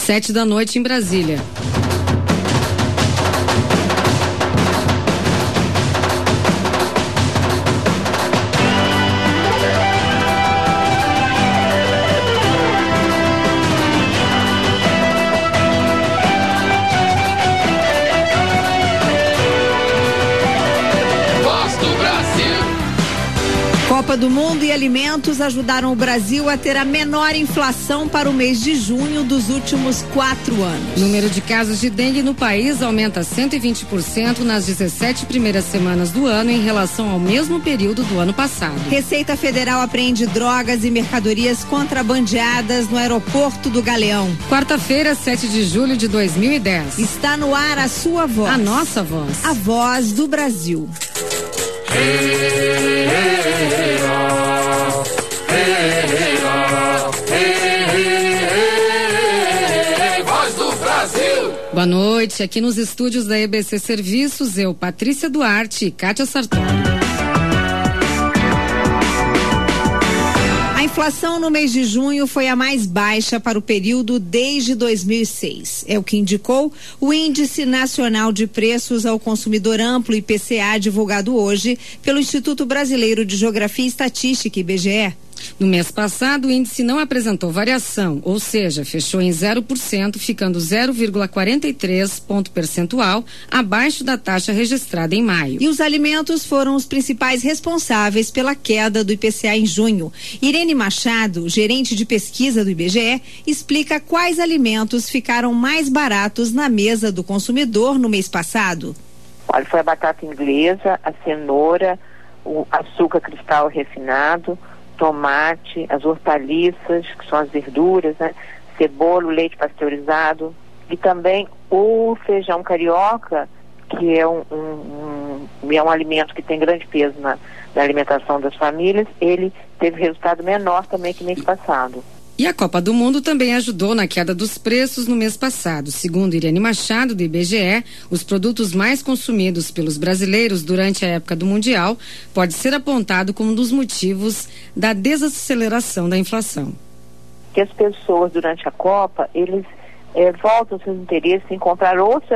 7h em Brasília. Copa do Mundo e alimentos ajudaram o Brasil a ter a menor inflação para o mês de junho dos últimos 4 anos. O número de casos de dengue no país aumenta 120% nas 17 primeiras semanas do ano em relação ao mesmo período do ano passado. Receita Federal apreende drogas e mercadorias contrabandeadas no aeroporto do Galeão. Quarta-feira, 7 de julho de 2010. Está no ar a sua voz. A nossa voz. A voz do Brasil. Voz do Brasil. Boa noite, aqui nos estúdios da EBC Serviços, eu, Patrícia Duarte e Kátia Sartori. A inflação no mês de junho foi a mais baixa para o período desde 2006. É o que indicou o Índice Nacional de Preços ao Consumidor Amplo, IPCA, divulgado hoje pelo Instituto Brasileiro de Geografia e Estatística, IBGE. No mês passado, o índice não apresentou variação, ou seja, fechou em 0%, ficando 0,43 ponto percentual abaixo da taxa registrada em maio. E os alimentos foram os principais responsáveis pela queda do IPCA em junho. Irene Machado, gerente de pesquisa do IBGE, explica quais alimentos ficaram mais baratos na mesa do consumidor no mês passado. Olha, foi a batata inglesa, a cenoura, o açúcar cristal refinado, tomate, as hortaliças, que são as verduras, né? Cebola, leite pasteurizado e também o feijão carioca, que é um alimento que tem grande peso na alimentação das famílias. Ele teve resultado menor também que mês passado. E a Copa do Mundo também ajudou na queda dos preços no mês passado. Segundo Irene Machado, do IBGE, os produtos mais consumidos pelos brasileiros durante a época do Mundial pode ser apontado como um dos motivos da desaceleração da inflação. Que as pessoas, durante a Copa, eles voltam seus interesses em comprar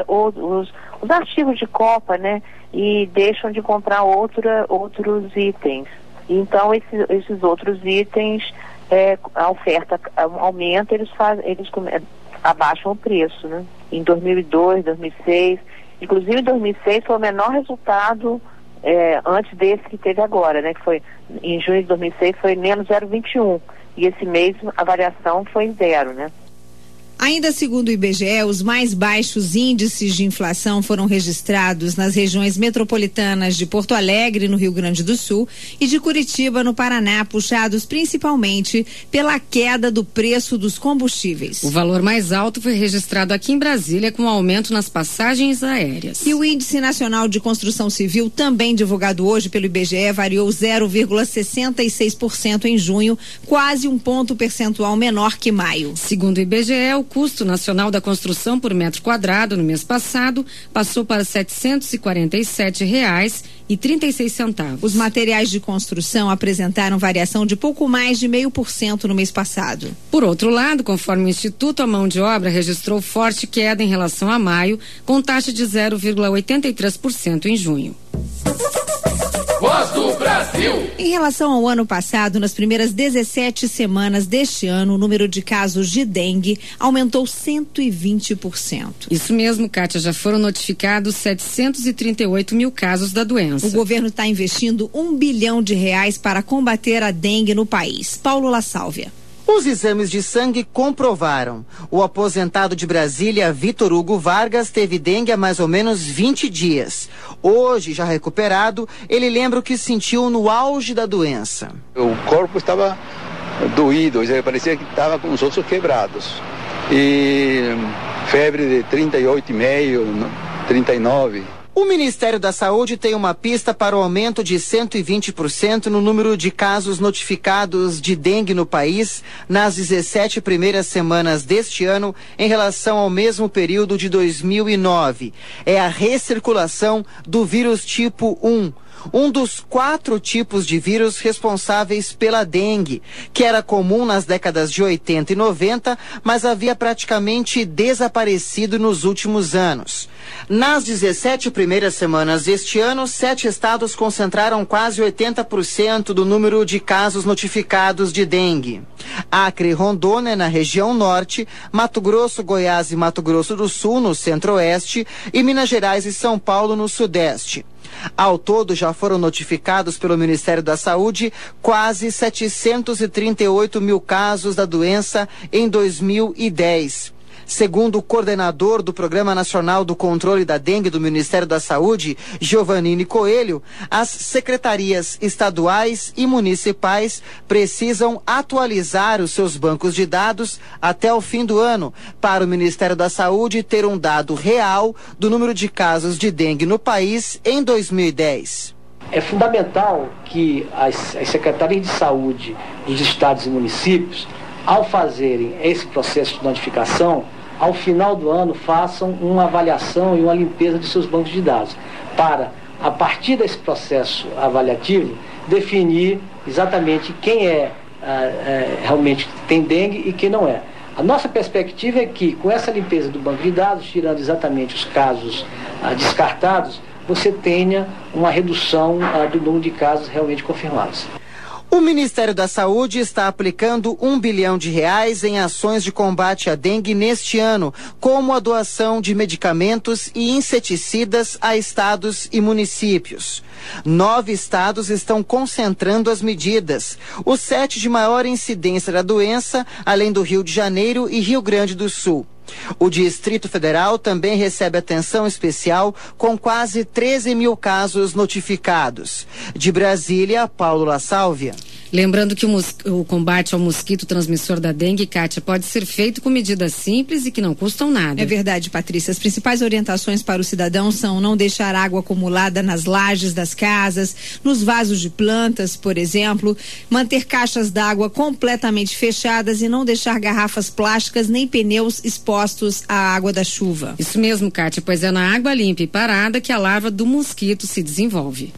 os artigos de Copa, né? E deixam de comprar outros itens. Então, esses outros itens... a oferta aumenta, eles abaixam o preço, né? Em 2002, 2006, inclusive em 2006 foi o menor resultado antes desse que teve agora, né? Que foi em junho de 2006 foi menos 0,21 e esse mês a variação foi 0, né? Ainda segundo o IBGE, os mais baixos índices de inflação foram registrados nas regiões metropolitanas de Porto Alegre, no Rio Grande do Sul, e de Curitiba, no Paraná, puxados principalmente pela queda do preço dos combustíveis. O valor mais alto foi registrado aqui em Brasília, com aumento nas passagens aéreas. E o Índice Nacional de Construção Civil, também divulgado hoje pelo IBGE, variou 0,66% em junho, quase um ponto percentual menor que maio. Segundo o IBGE, o custo nacional da construção por metro quadrado no mês passado passou para R$ 747,36. Os materiais de construção apresentaram variação de pouco mais de 0,5% no mês passado. Por outro lado, conforme o Instituto, a mão de obra registrou forte queda em relação a maio, com taxa de 0,83% em junho. Voz do Brasil. Em relação ao ano passado, nas primeiras 17 semanas deste ano, o número de casos de dengue aumentou 120%. Isso mesmo, Kátia, já foram notificados 738 mil casos da doença. O governo está investindo R$1 bilhão para combater a dengue no país. Paulo La Sálvia. Os exames de sangue comprovaram. O aposentado de Brasília, Vitor Hugo Vargas, teve dengue há mais ou menos 20 dias. Hoje, já recuperado, ele lembra o que sentiu no auge da doença. O corpo estava doído, parecia que estava com os ossos quebrados. E febre de 38,5, 39. O Ministério da Saúde tem uma pista para o aumento de 120% no número de casos notificados de dengue no país nas 17 primeiras semanas deste ano em relação ao mesmo período de 2009. É a recirculação do vírus tipo 1. um dos 4 tipos de vírus responsáveis pela dengue, que era comum nas décadas de 80 e 90, mas havia praticamente desaparecido nos últimos anos. Nas 17 primeiras semanas deste ano, 7 estados concentraram quase 80% do número de casos notificados de dengue. Acre e Rondônia, na região norte, Mato Grosso, Goiás e Mato Grosso do Sul, no centro-oeste, e Minas Gerais e São Paulo, no sudeste. Ao todo, já foram notificados pelo Ministério da Saúde quase 738 mil casos da doença em 2010. Segundo o coordenador do Programa Nacional do Controle da Dengue do Ministério da Saúde, Giovannini Coelho, as secretarias estaduais e municipais precisam atualizar os seus bancos de dados até o fim do ano, para o Ministério da Saúde ter um dado real do número de casos de dengue no país em 2010. É fundamental que as secretarias de saúde dos estados e municípios, ao fazerem esse processo de notificação, ao final do ano façam uma avaliação e uma limpeza de seus bancos de dados, para, a partir desse processo avaliativo, definir exatamente quem realmente tem dengue e quem não é. A nossa perspectiva é que, com essa limpeza do banco de dados, tirando exatamente os casos descartados, você tenha uma redução do número de casos realmente confirmados. O Ministério da Saúde está aplicando R$1 bilhão em ações de combate à dengue neste ano, como a doação de medicamentos e inseticidas a estados e municípios. 9 estados estão concentrando as medidas. Os 7 de maior incidência da doença, além do Rio de Janeiro e Rio Grande do Sul. O Distrito Federal também recebe atenção especial, com quase 13 mil casos notificados. De Brasília, Paulo La Sálvia. Lembrando que o combate ao mosquito transmissor da dengue, Kátia, pode ser feito com medidas simples e que não custam nada. É verdade, Patrícia. As principais orientações para o cidadão são não deixar água acumulada nas lajes das casas, nos vasos de plantas, por exemplo, manter caixas d'água completamente fechadas e não deixar garrafas plásticas nem pneus expostos à água da chuva. Isso mesmo, Kátia, pois é na água limpa e parada que a larva do mosquito se desenvolve.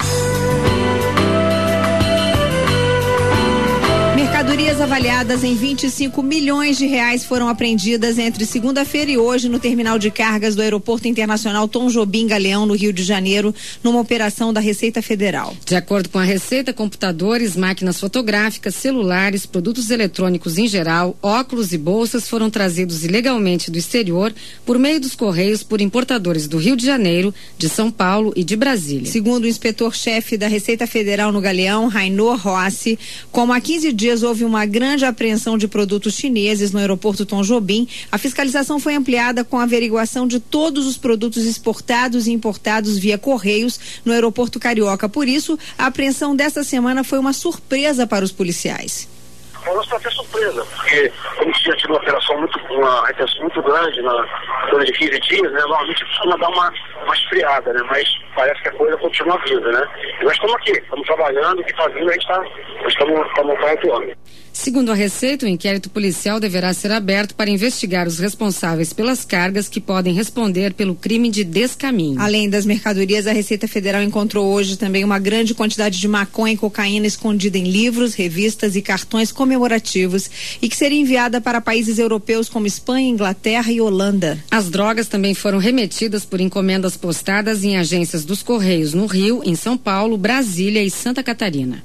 Mercadorias avaliadas em R$25 milhões foram apreendidas entre segunda-feira e hoje no terminal de cargas do Aeroporto Internacional Tom Jobim Galeão, no Rio de Janeiro, numa operação da Receita Federal. De acordo com a Receita, computadores, máquinas fotográficas, celulares, produtos eletrônicos em geral, óculos e bolsas foram trazidos ilegalmente do exterior por meio dos Correios por importadores do Rio de Janeiro, de São Paulo e de Brasília. Segundo o inspetor-chefe da Receita Federal no Galeão, Rainor Rossi, como há 15 dias houve uma grande apreensão de produtos chineses no aeroporto Tom Jobim, a fiscalização foi ampliada com a averiguação de todos os produtos exportados e importados via Correios no aeroporto Carioca. Por isso, a apreensão desta semana foi uma surpresa para os policiais. Para nós está até surpresa, porque como tinha tido uma retenção muito grande na zona de 15 dias, né? Normalmente costuma dar uma esfriada, né? Mas parece que a coisa continua viva, né? E nós estamos aqui, estamos trabalhando, o que está vindo, nós estamos atuando. Segundo a Receita, o inquérito policial deverá ser aberto para investigar os responsáveis pelas cargas que podem responder pelo crime de descaminho. Além das mercadorias, a Receita Federal encontrou hoje também uma grande quantidade de maconha e cocaína escondida em livros, revistas e cartões comemorativos e que seria enviada para países europeus como Espanha, Inglaterra e Holanda. As drogas também foram remetidas por encomendas postadas em agências dos Correios no Rio, em São Paulo, Brasília e Santa Catarina.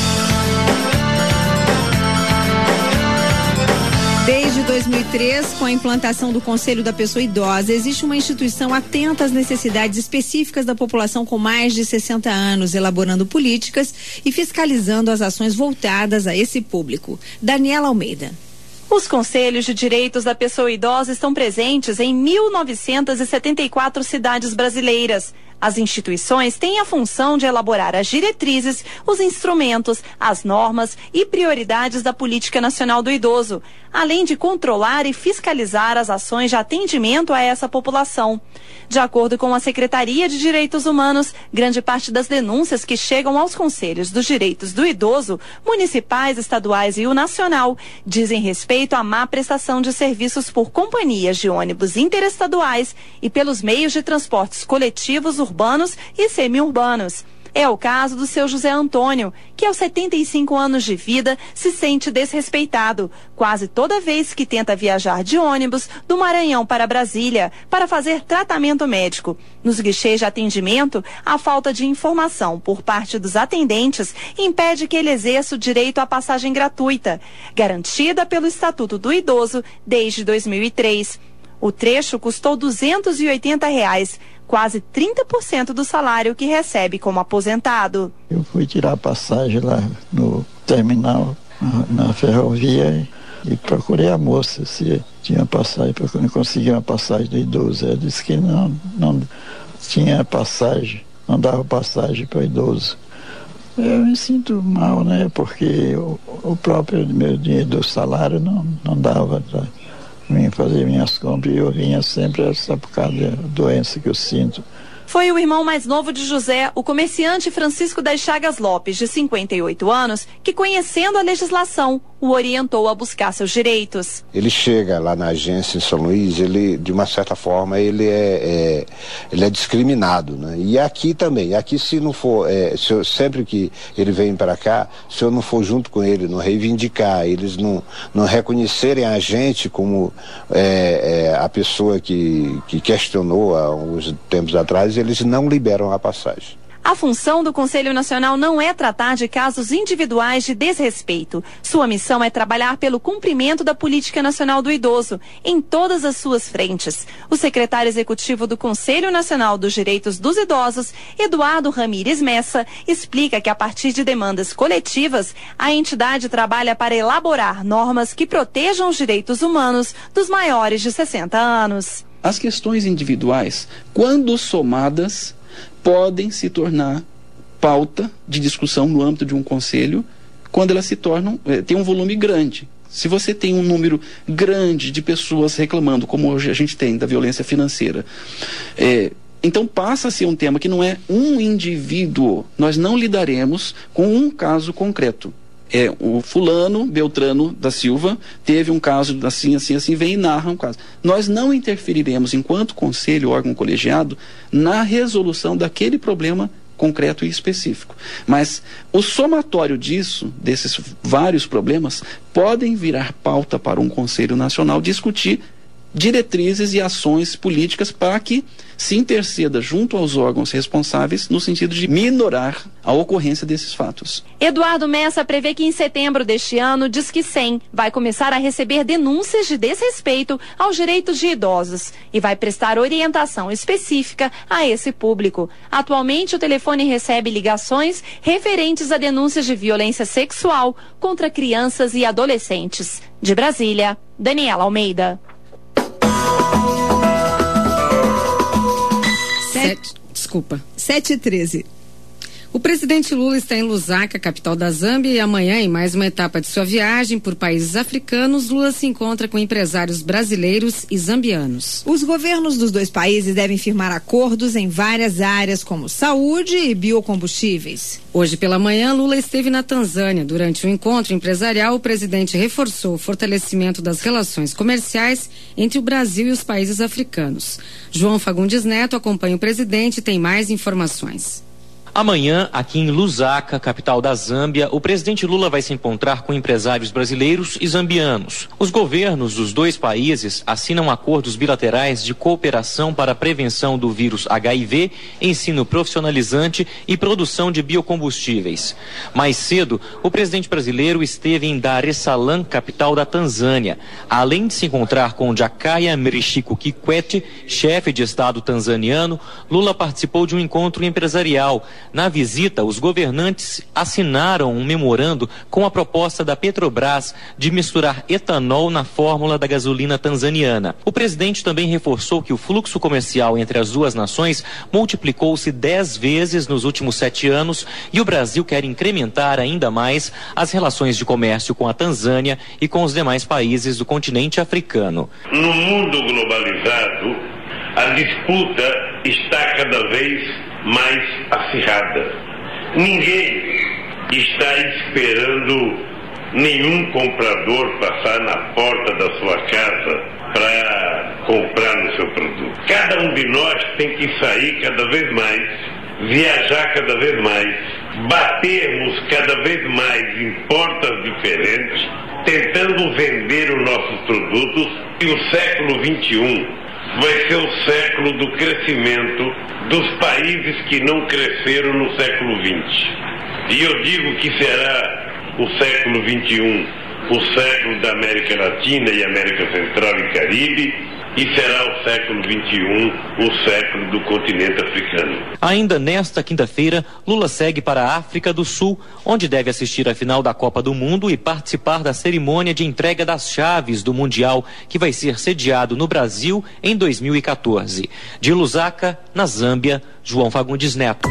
Desde 2003, com a implantação do Conselho da Pessoa Idosa, existe uma instituição atenta às necessidades específicas da população com mais de 60 anos, elaborando políticas e fiscalizando as ações voltadas a esse público. Daniela Almeida. Os Conselhos de Direitos da Pessoa Idosa estão presentes em 1.974 cidades brasileiras. As instituições têm a função de elaborar as diretrizes, os instrumentos, as normas e prioridades da Política Nacional do Idoso, além de controlar e fiscalizar as ações de atendimento a essa população. De acordo com a Secretaria de Direitos Humanos, grande parte das denúncias que chegam aos Conselhos dos Direitos do Idoso, municipais, estaduais e o nacional, dizem respeito à má prestação de serviços por companhias de ônibus interestaduais e pelos meios de transportes coletivos urbanos e semi-urbanos. É o caso do seu José Antônio, que aos 75 anos de vida se sente desrespeitado quase toda vez que tenta viajar de ônibus do Maranhão para Brasília para fazer tratamento médico. Nos guichês de atendimento, a falta de informação por parte dos atendentes impede que ele exerça o direito à passagem gratuita, garantida pelo Estatuto do Idoso desde 2003. O trecho custou R$ 280, quase 30% do salário que recebe como aposentado. Eu fui tirar a passagem lá no terminal, na ferrovia, e procurei a moça se tinha passagem, porque eu não conseguia uma passagem do idoso. Ela disse que não tinha passagem, não dava passagem para o idoso. Eu me sinto mal, né? Porque o próprio meu dinheiro do salário não dava para mim fazer minhas compras, e eu vinha sempre só por causa da doença que eu sinto. Foi o irmão mais novo de José, o comerciante Francisco das Chagas Lopes, de 58 anos, que, conhecendo a legislação, o orientou a buscar seus direitos. Ele chega lá na agência em São Luís, ele, de uma certa forma, ele é discriminado, né? E aqui também, aqui se não for, sempre que ele vem para cá, se eu não for junto com ele, não reivindicar, eles não reconhecerem a gente como a pessoa que questionou há uns tempos atrás, eles não liberam a passagem. A função do Conselho Nacional não é tratar de casos individuais de desrespeito. Sua missão é trabalhar pelo cumprimento da Política Nacional do Idoso, em todas as suas frentes. O secretário executivo do Conselho Nacional dos Direitos dos Idosos, Eduardo Ramírez Messa, explica que, a partir de demandas coletivas, a entidade trabalha para elaborar normas que protejam os direitos humanos dos maiores de 60 anos. As questões individuais, quando somadas, podem se tornar pauta de discussão no âmbito de um conselho, quando elas se tornam, tem um volume grande. Se você tem um número grande de pessoas reclamando, como hoje a gente tem, da violência financeira, então passa a ser um tema que não é um indivíduo. Nós não lidaremos com um caso concreto. O fulano, Beltrano da Silva, teve um caso assim, vem e narra um caso. Nós não interferiremos, enquanto conselho, órgão colegiado, na resolução daquele problema concreto e específico. Mas o somatório desses vários problemas, podem virar pauta para um Conselho Nacional discutir diretrizes e ações políticas para que se interceda junto aos órgãos responsáveis no sentido de minorar a ocorrência desses fatos. Eduardo Messa prevê que em setembro deste ano, o Disque 100 vai começar a receber denúncias de desrespeito aos direitos de idosos e vai prestar orientação específica a esse público. Atualmente, o telefone recebe ligações referentes a denúncias de violência sexual contra crianças e adolescentes. De Brasília, Daniela Almeida. 7h13. O presidente Lula está em Lusaka, capital da Zâmbia, e amanhã, em mais uma etapa de sua viagem por países africanos, Lula se encontra com empresários brasileiros e zambianos. Os governos dos dois países devem firmar acordos em várias áreas, como saúde e biocombustíveis. Hoje pela manhã, Lula esteve na Tanzânia. Durante o encontro empresarial, o presidente reforçou o fortalecimento das relações comerciais entre o Brasil e os países africanos. João Fagundes Neto acompanha o presidente e tem mais informações. Amanhã, aqui em Lusaka, capital da Zâmbia, o presidente Lula vai se encontrar com empresários brasileiros e zambianos. Os governos dos dois países assinam acordos bilaterais de cooperação para a prevenção do vírus HIV, ensino profissionalizante e produção de biocombustíveis. Mais cedo, o presidente brasileiro esteve em Dar es Salaam, capital da Tanzânia. Além de se encontrar com Jakaya Mrisho Kikwete, chefe de Estado tanzaniano, Lula participou de um encontro empresarial. Na visita, os governantes assinaram um memorando com a proposta da Petrobras de misturar etanol na fórmula da gasolina tanzaniana. O presidente também reforçou que o fluxo comercial entre as duas nações multiplicou-se 10 vezes nos últimos 7 anos e o Brasil quer incrementar ainda mais as relações de comércio com a Tanzânia e com os demais países do continente africano. No mundo globalizado, a disputa está cada vez mais acirrada. Ninguém está esperando nenhum comprador passar na porta da sua casa para comprar o seu produto. Cada um de nós tem que sair cada vez mais viajar cada vez mais, batermos cada vez mais em portas diferentes, tentando vender os nossos produtos. E o século XXI vai ser o século do crescimento dos países que não cresceram no século XX. E eu digo que será o século XXI o século da América Latina e América Central e Caribe, e será o século XXI o século do continente africano. Ainda nesta quinta-feira, Lula segue para a África do Sul, onde deve assistir à final da Copa do Mundo e participar da cerimônia de entrega das chaves do Mundial, que vai ser sediado no Brasil em 2014. De Lusaka, na Zâmbia, João Fagundes Neto.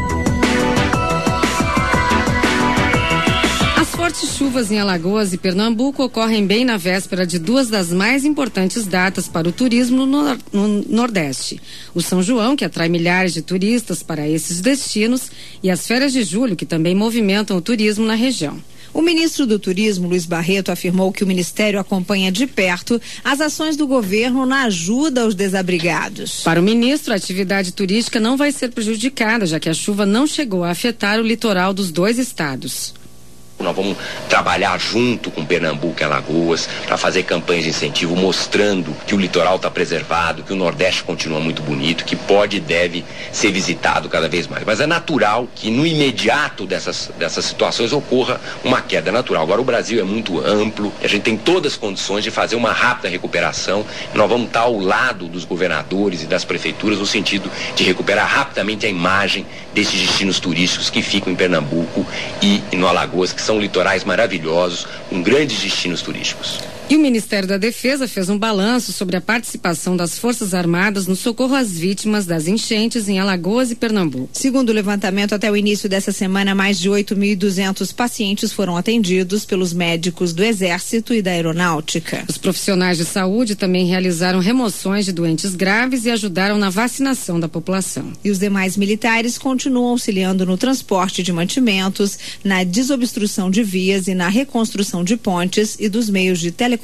Fortes chuvas em Alagoas e Pernambuco ocorrem bem na véspera de duas das mais importantes datas para o turismo no Nordeste. O São João, que atrai milhares de turistas para esses destinos, e as férias de julho, que também movimentam o turismo na região. O ministro do Turismo, Luiz Barreto, afirmou que o Ministério acompanha de perto as ações do governo na ajuda aos desabrigados. Para o ministro, a atividade turística não vai ser prejudicada, já que a chuva não chegou a afetar o litoral dos dois estados. Nós vamos trabalhar junto com Pernambuco e Alagoas para fazer campanhas de incentivo mostrando que o litoral está preservado, que o Nordeste continua muito bonito, que pode e deve ser visitado cada vez mais. Mas é natural que no imediato dessas situações ocorra uma queda natural. Agora o Brasil é muito amplo, a gente tem todas as condições de fazer uma rápida recuperação. Nós vamos estar ao lado dos governadores e das prefeituras no sentido de recuperar rapidamente a imagem desses destinos turísticos que ficam em Pernambuco e no Alagoas, que são litorais maravilhosos, com grandes destinos turísticos. E o Ministério da Defesa fez um balanço sobre a participação das Forças Armadas no socorro às vítimas das enchentes em Alagoas e Pernambuco. Segundo o levantamento, até o início dessa semana, mais de 8.200 pacientes foram atendidos pelos médicos do Exército e da Aeronáutica. Os profissionais de saúde também realizaram remoções de doentes graves e ajudaram na vacinação da população. E os demais militares continuam auxiliando no transporte de mantimentos, na desobstrução de vias e na reconstrução de pontes e dos meios de telecomunicações.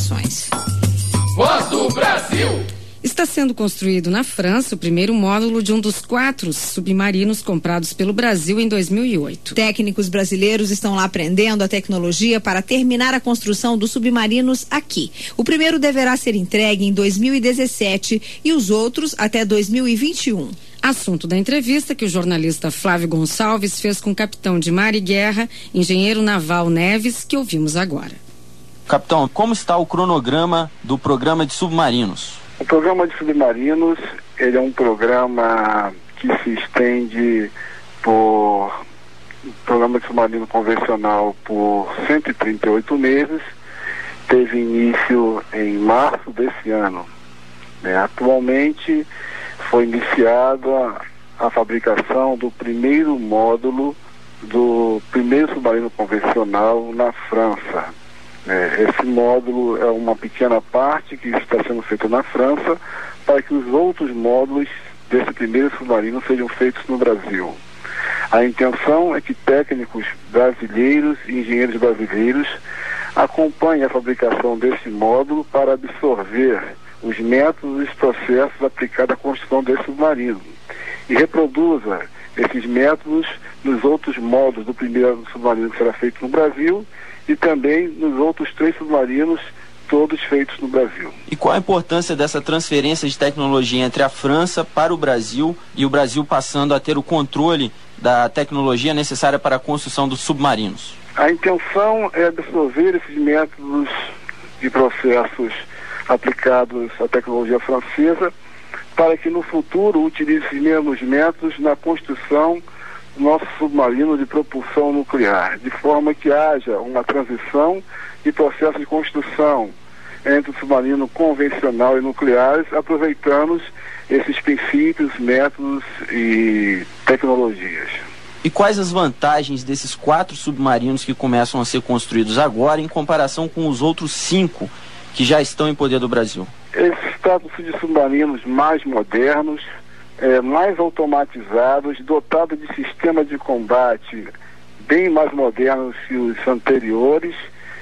Voz do Brasil. Está sendo construído na França o primeiro módulo de um dos 4 submarinos comprados pelo Brasil em 2008. Técnicos brasileiros estão lá aprendendo a tecnologia para terminar a construção dos submarinos aqui. O primeiro deverá ser entregue em 2017 e os outros até 2021. Assunto da entrevista que o jornalista Flávio Gonçalves fez com o capitão de mar e guerra, engenheiro naval Neves, que ouvimos agora. Capitão, como está o cronograma do programa de submarinos? O programa de submarinos, ele é um programa que se estende por programa de submarino convencional por 138 meses, teve início em março desse ano. Atualmente foi iniciada a fabricação do primeiro módulo do primeiro submarino convencional na França. Esse módulo é uma pequena parte que está sendo feita na França para que os outros módulos desse primeiro submarino sejam feitos no Brasil. A intenção é que técnicos brasileiros e engenheiros brasileiros acompanhem a fabricação desse módulo para absorver os métodos e os processos aplicados à construção desse submarino e reproduza esses métodos nos outros módulos do primeiro submarino que será feito no Brasil e também nos outros 3 submarinos, todos feitos no Brasil. E qual a importância dessa transferência de tecnologia entre a França para o Brasil e o Brasil passando a ter o controle da tecnologia necessária para a construção dos submarinos? A intenção é absorver esses métodos e processos aplicados à tecnologia francesa para que no futuro utilize esses mesmos métodos na construção nosso submarino de propulsão nuclear, de forma que haja uma transição e processo de construção entre o submarino convencional e nucleares, aproveitando esses princípios, métodos e tecnologias. E quais as vantagens desses 4 submarinos que começam a ser construídos agora em comparação com os outros 5 que já estão em poder do Brasil? Esses tratam-se de submarinos mais modernos, mais automatizados, dotados de sistema de combate bem mais modernos que os anteriores,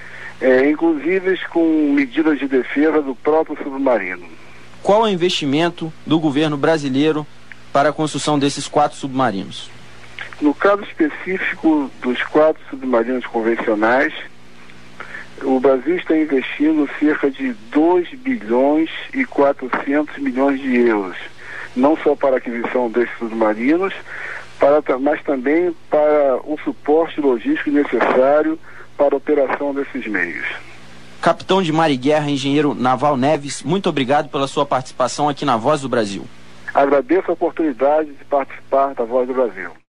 inclusive com medidas de defesa do próprio submarino. Qual é o investimento do governo brasileiro para a construção desses 4 submarinos? No caso específico dos 4 submarinos convencionais, o Brasil está investindo cerca de 2 bilhões e 400 milhões de euros, não só para a aquisição desses submarinos, mas também para o suporte logístico necessário para a operação desses meios. Capitão de Mar e Guerra, engenheiro Naval Neves, muito obrigado pela sua participação aqui na Voz do Brasil. Agradeço a oportunidade de participar da Voz do Brasil.